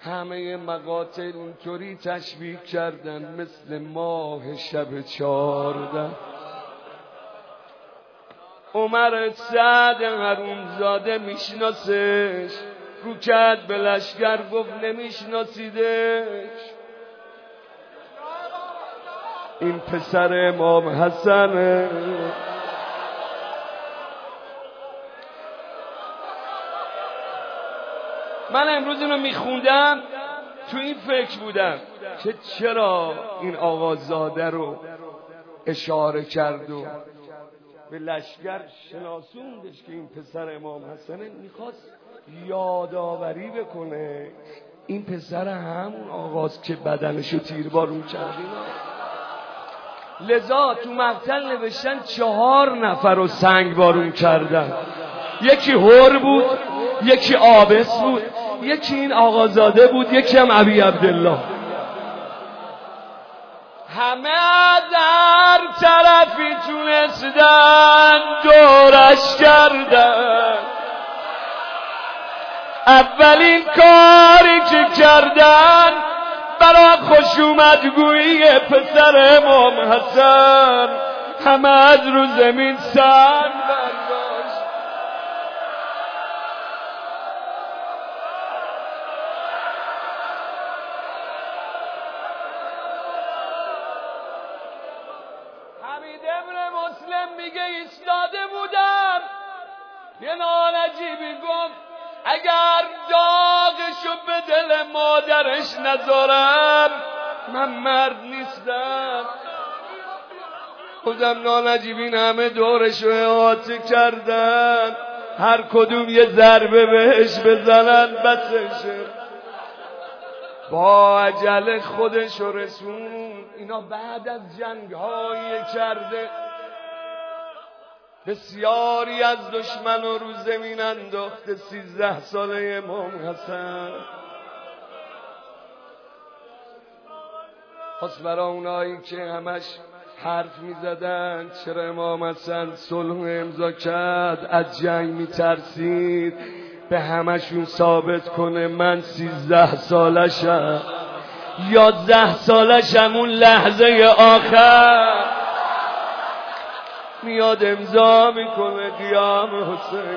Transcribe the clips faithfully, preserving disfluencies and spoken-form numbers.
همه مقاطع اونطوری تشبیه کردن مثل ماه شب چارده. عمر سعد حرومزاده میشناسش، رو کرد به لشگر گفت نمیشناسیدش. این پسر امام حسنه. من امروز اینو میخوندم تو این فکر بودم که چرا این آقازاده رو اشاره کرد و به لشگر شناسوندش که این پسر امام حسنه. میخواست یادآوری بکنه این پسر همون آقاست که بدنشو تیربارون کردیم. لذا تو مقتل نوشتن چهار نفر رو سنگ بارون کردن. یکی هور بود، یکی آبس بود، یکی این آقازاده بود، یکی هم ابی عبدالله. همه از هر طرفی تونستن دورش کردن. اولین کاری که کردن برای خوشومدگویی پسر امام حسن همه از رو زمین سر برداشت. حمید ابن مسلم میگه ایستاده بودم، یه نالجیبی گفت اگر داغشو به دل مادرش نذارم من مرد نیستم. خودم نالجیبین همه دورشو احاطه کردن، هر کدوم یه ضربه بهش بزنن بسشه. با عجله خودشو رسون. اینا بعد از جنگ های کرده بسیاری از دشمن رو زمین انداخته. سیزده ساله امام حسن خواست برای اونایی که همش حرف می زدن چرا امام حسن صلح امضا کرد، از جنگ می ترسید، به همشون ثابت کنه من سیزده سالشم، یازده سالشم. اون لحظه آخر میاد امضا میکنه قیام حسین.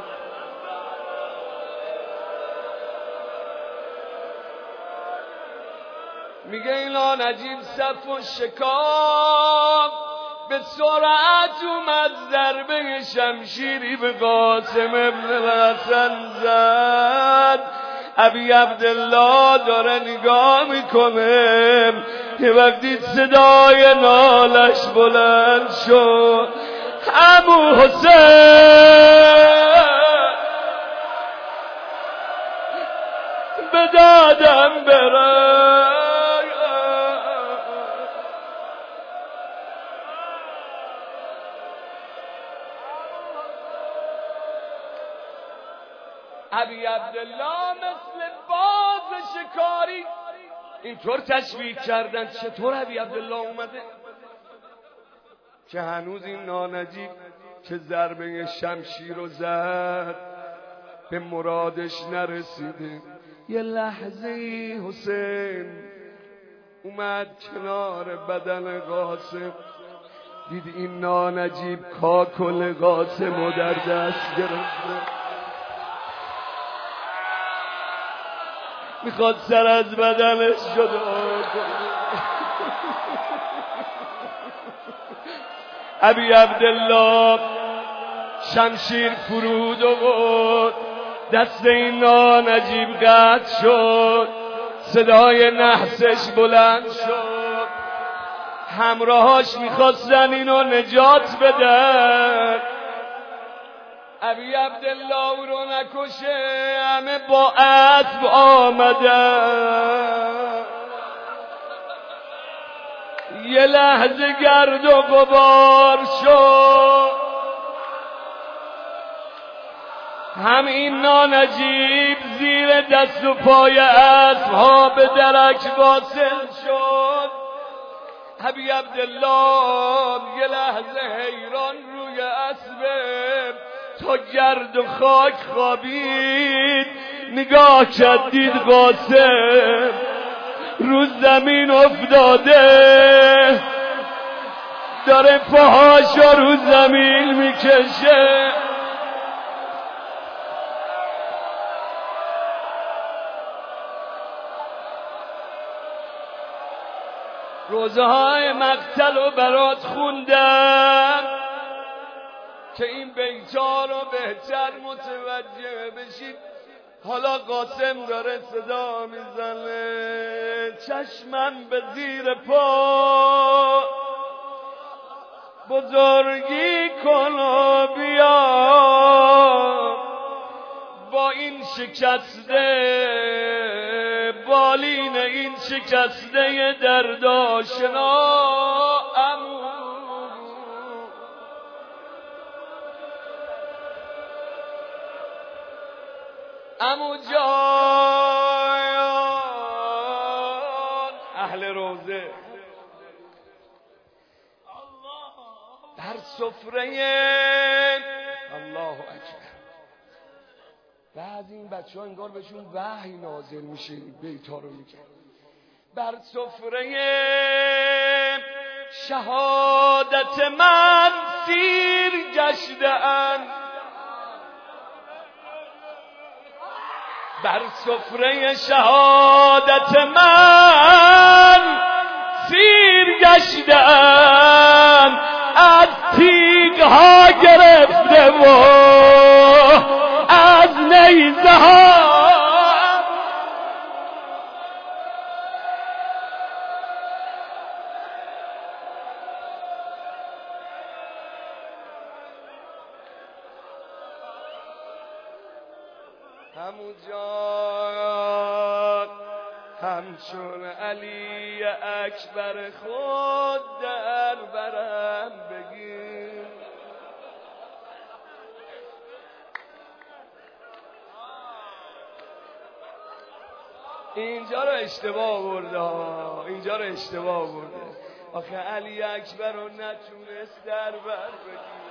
میگه اینا نجیب صف و شکاف به سرعت اومد ضربه شمشیری به قاسم ابن الحسن زد. ابی عبدالله داره نگاه میکنه که وقتی صدای نالش بلند شد عمو حسین به دادم برای. ابی عبدالله مثل باز شکاری اینطور تشبیه کردن. چطور ابی عبدالله اومده که هنوز این نانجیب که ضربه شمشیر رو زد به مرادش نرسیده. یه لحظه حسین اومد کنار بدن قاسم، دید این نانجیب کاکل قاسم رو در دست گرفته، میخواد سر از بدنش جدا کنه. ابی عبدالله شمشیر فرود آورد، دست این نانجیب قطع شد، صدای نحسش بلند شد. همراهاش میخواستن اینو نجات بدن. ابی عبدالله او رو نکشه، همه با اسب آمدن. یه لحظه گرد و غبار شد، هم این نانجیب زیر دست و پای اسب ها به درک واصل شد. ابی عبدالله یه لحظه حیران روی اسب تا گرد و خاک خوابید. نگاه کرد دید قاسم رو زمین افتاده داره پاهاشو رو زمین میکشه. روزه های مقتل رو برات خوندم که این بیت‌ها رو بهتر متوجه بشید. حالا قاسم داره صدا میزنه چشمم به زیر پا بزرگی کن و بیا با این شکسته بالین این شکسته دردآشنا عمو عمو جان اهل روزه بر سفره الله اکبر. بعد این بچه ها انگار بهشون وحی نازل میشه بیتا رو میگه. بر سفره شهادت من سیر گشته‌اند بر سفره شهادت من سیر گشته‌اند از تیغ ها گرفته و از نیزه ها عمو جان همچون علی اکبر خود در برم بگیر. اینجا رو اشتباه برده ها اینجا رو اشتباه برده. آخه علی اکبر رو نتونست در بر بگیر.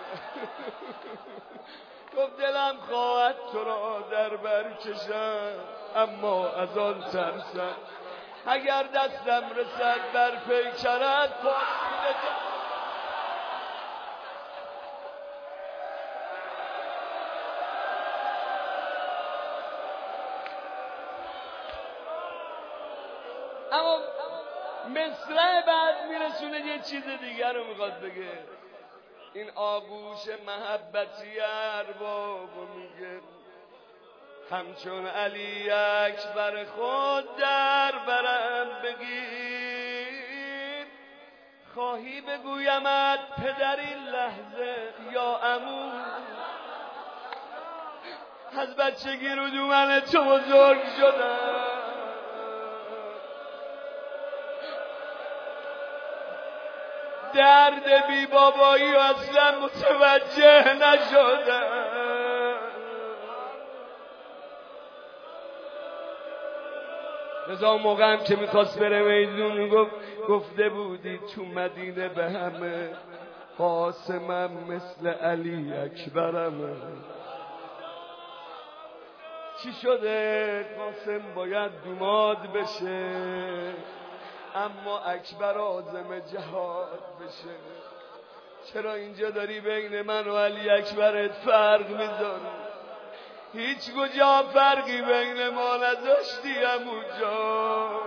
گفت دلم خواهد تو را در بر کشم اما از آن ترسم اگر دستم رسد بر پیکرت پاسیده اما مصرع بعد میرسونه یه چیز دیگر رو میخواد بگه. این آغوش محبتی اربابو میگه همچون علی اکبر خود در برم بگیر. خواهی بگویمت پدر این لحظه یا عمو از بچگی رو دو من تو بزرگ شدم درد بی بابایی اصلا متوجه نشدم. رضا اون موقع هم که میخواست بره میدون گفت گفته بودی تو مدینه به همه قاسمم مثل علی اکبرمه. چی شده؟ قاسم باید دوماد بشه اما اکبر عازم جهاد بشه. چرا اینجا داری بین من و علی اکبرت فرق میذاری؟ هیچ کجا فرقی بین ما نداشتی عمو جان.